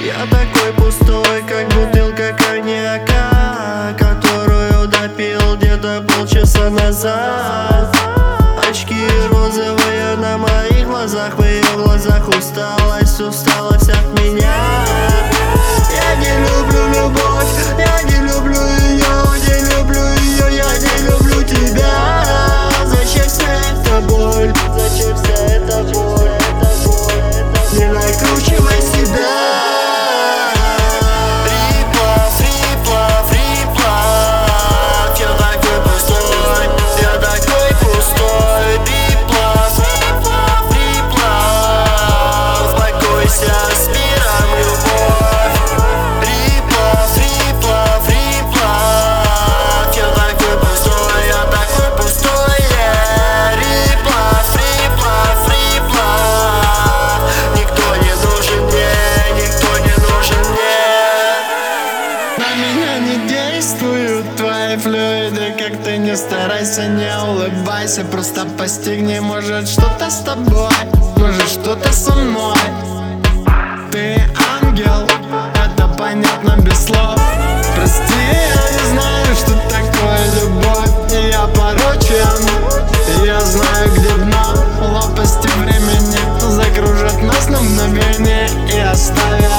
Я такой пустой, как бутылка коньяка, которую допил где-то полчаса назад. Очки розовые на моих глазах, в ее глазах усталость от меня. Я не люблю любовь, я не люблю ее, не люблю ее, я не люблю тебя. Зачем вся эта боль? Зачем вся эта боль? Не накручивай себя. Твои флюиды, как ты не старайся, не улыбайся, просто постигни, может что-то с тобой, может что-то со мной. Ты ангел, это понятно без слов. Прости, я не знаю, что такое любовь, и я порочен, и я знаю, где дно. Лопасти времени закружат нас на мгновение и оставят